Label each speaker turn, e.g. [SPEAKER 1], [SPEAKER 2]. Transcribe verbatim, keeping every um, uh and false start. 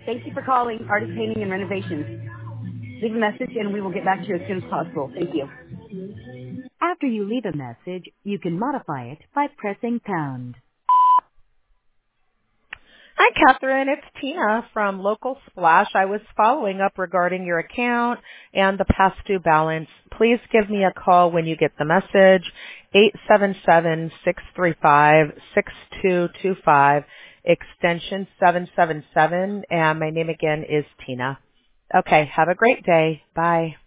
[SPEAKER 1] Thank you for calling Artist Painting and Renovations. Leave a message and we will get back to you as soon as possible. Thank you.
[SPEAKER 2] After you leave a message, you can modify it by pressing pound.
[SPEAKER 3] Hi, Catherine. It's Tina from Local Splash. I was following up regarding your account and the past due balance. Please give me a call when you get the message, eight seven seven, six three five, six two two five, extension seven seven seven, and my name again is Tina. Okay, have a great day. Bye.